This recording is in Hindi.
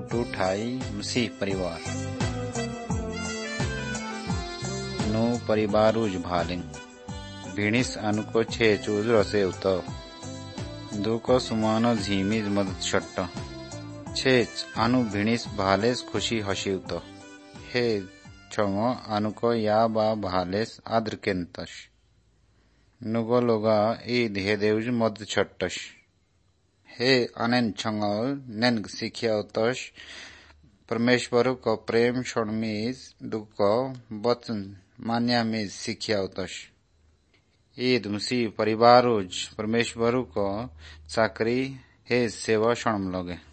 टू ठाई मसीह परिवार नु परिवारुज भालिंग भिणिस अनुको छे चूज रसे उतो दुको सुमानो झीमीज मदद शट्ट छेच अनु भिणिस भालेस खुशी हसी उतो हे छंगो अनुको या बा भालेस आद्र केंतश नुगो लोगा ई धेदेउज मदद छट्टश हे अनेन छंगो नेन सिखिया उतोश परमेश्वर को प्रेम शोणमीज दुको वचन मान्या मीज सिखिया उतोश ईद मसीह परिवारुज परमेश्वर को चाकरी हे सेवा शोणम लोगे